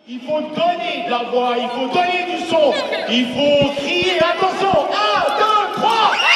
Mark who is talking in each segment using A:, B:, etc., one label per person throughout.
A: Il faut donner de la voix, il faut donner du son, il faut crier, attention, 1, 2, 3.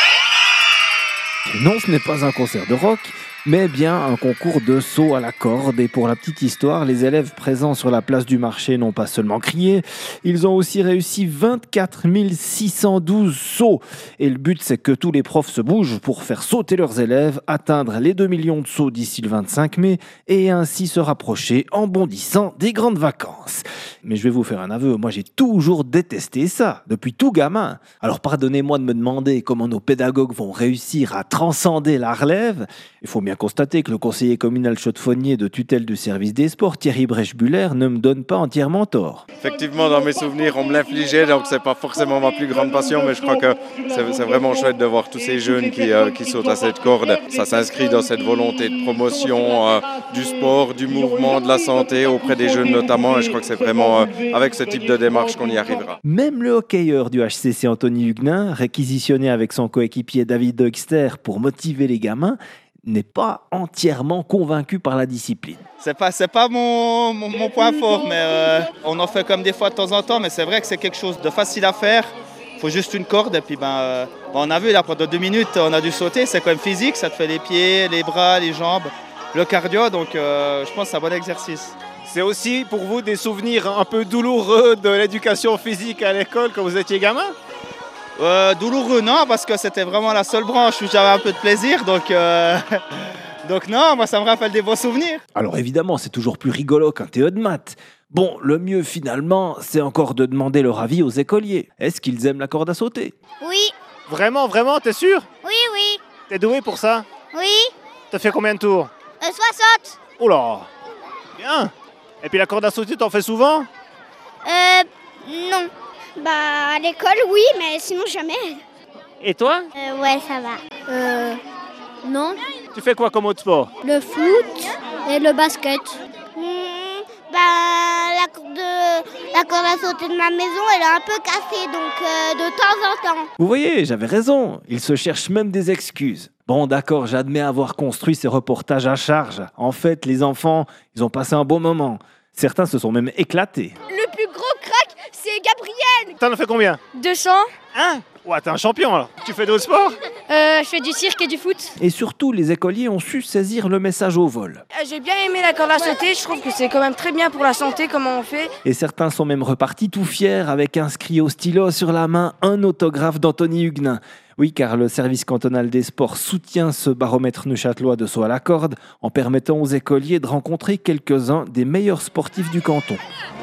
B: Non, ce n'est pas un concert de rock, mais bien un concours de saut à la corde. Et pour la petite histoire, les élèves présents sur la place du marché n'ont pas seulement crié, ils ont aussi réussi 24 612 sauts. Et le but, c'est que tous les profs se bougent pour faire sauter leurs élèves, atteindre les 2 millions de sauts d'ici le 25 mai et ainsi se rapprocher en bondissant des grandes vacances. Mais je vais vous faire un aveu, moi j'ai toujours détesté ça, depuis tout gamin. Alors pardonnez-moi de me demander comment nos pédagogues vont réussir à transcender la relève. Il faut bien constater que le conseiller communal chaudefonnier de tutelle du service des sports, Thierry Brèche-Buller, ne me donne pas entièrement tort.
C: Effectivement, dans mes souvenirs, on me l'infligeait, donc c'est pas forcément ma plus grande passion, mais je crois que c'est vraiment chouette de voir tous ces jeunes qui sautent à cette corde. Ça s'inscrit dans cette volonté de promotion du sport, du mouvement, de la santé auprès des jeunes notamment, et je crois que c'est vraiment avec ce type de démarche qu'on y arrivera.
B: Même le hockeyeur du HCC Anthony Huguenin, réquisitionné avec son coéquipier David Dexter pour motiver les gamins, n'est pas entièrement convaincu par la discipline.
D: C'est pas mon point fort, mais on en fait comme des fois de temps en temps, mais c'est vrai que c'est quelque chose de facile à faire. Il faut juste une corde et puis on a vu là pendant 2 minutes, on a dû sauter, c'est quand même physique, ça te fait les pieds, les bras, les jambes, le cardio, donc je pense que c'est un bon exercice.
E: C'est aussi pour vous des souvenirs un peu douloureux de l'éducation physique à l'école quand vous étiez gamin ?
D: Douloureux, non, parce que c'était vraiment la seule branche où j'avais un peu de plaisir, donc non, moi ça me rappelle des beaux souvenirs.
B: Alors évidemment, c'est toujours plus rigolo qu'un TE de maths. Bon, le mieux finalement, c'est encore de demander leur avis aux écoliers. Est-ce qu'ils aiment la corde à sauter ?
F: Oui,
E: Vraiment, vraiment, t'es sûr ?
F: oui,
E: T'es doué pour ça ?
F: oui.
E: T'as fait combien de tours ?
F: 60.
E: Oh là ! Bien ! Et puis la corde à sauter, t'en fais souvent ?
F: Non. Bah, à l'école, oui, mais sinon jamais.
E: Et toi ?
F: Ouais, ça va. Non.
E: Tu fais quoi comme autre sport ?
F: Le foot et le basket. La corde à sauter de ma maison, elle est un peu cassée, donc de temps en temps.
B: Vous voyez, j'avais raison. Ils se cherchent même des excuses. Bon, d'accord, j'admets avoir construit ces reportages à charge. En fait, les enfants, ils ont passé un bon moment. Certains se sont même éclatés.
F: Le plus gros crack, c'est Gabriel.
E: T'en as fait combien ?
F: 200.
E: Hein ? Ouais, t'es un champion alors. Tu fais d'autres sports ?
F: Je fais du cirque et du foot.
B: Et surtout, les écoliers ont su saisir le message au vol.
G: J'ai bien aimé la corde à sauter, je trouve que c'est quand même très bien pour la santé, comment on fait.
B: Et certains sont même repartis tout fiers avec inscrit au stylo sur la main un autographe d'Anthony Huguenin. Oui, car le service cantonal des sports soutient ce baromètre neuchâtelois de saut à la corde en permettant aux écoliers de rencontrer quelques-uns des meilleurs sportifs du canton.